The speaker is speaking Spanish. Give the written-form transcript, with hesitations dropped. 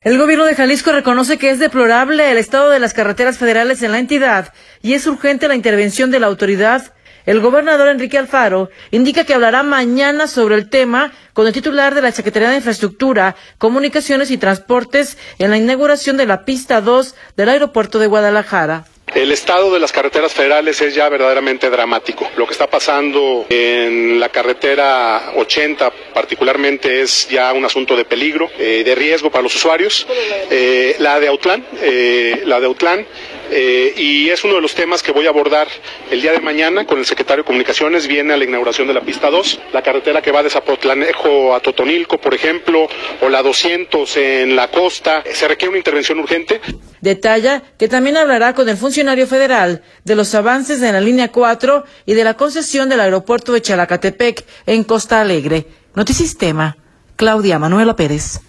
El gobierno de Jalisco reconoce que es deplorable el estado de las carreteras federales en la entidad y es urgente la intervención de la autoridad. El gobernador Enrique Alfaro indica que hablará mañana sobre el tema con el titular de la Secretaría de Infraestructura, Comunicaciones y Transportes en la inauguración de la pista 2 del aeropuerto de Guadalajara. El estado de las carreteras federales es ya verdaderamente dramático. Lo que está pasando en la carretera 80 particularmente es ya un asunto de peligro, de riesgo para los usuarios. La de Autlán, y es uno de los temas que voy a abordar el día de mañana con el secretario de Comunicaciones. Viene a la inauguración de la pista 2, la carretera que va de Zapotlanejo a Totonilco, por ejemplo, o la 200 en la costa. Se requiere una intervención urgente. Detalla que también hablará con el funcionario federal de los avances en la línea 4 y de la concesión del aeropuerto de Chalacatepec en Costa Alegre. Notisistema, Claudia Manuela Pérez.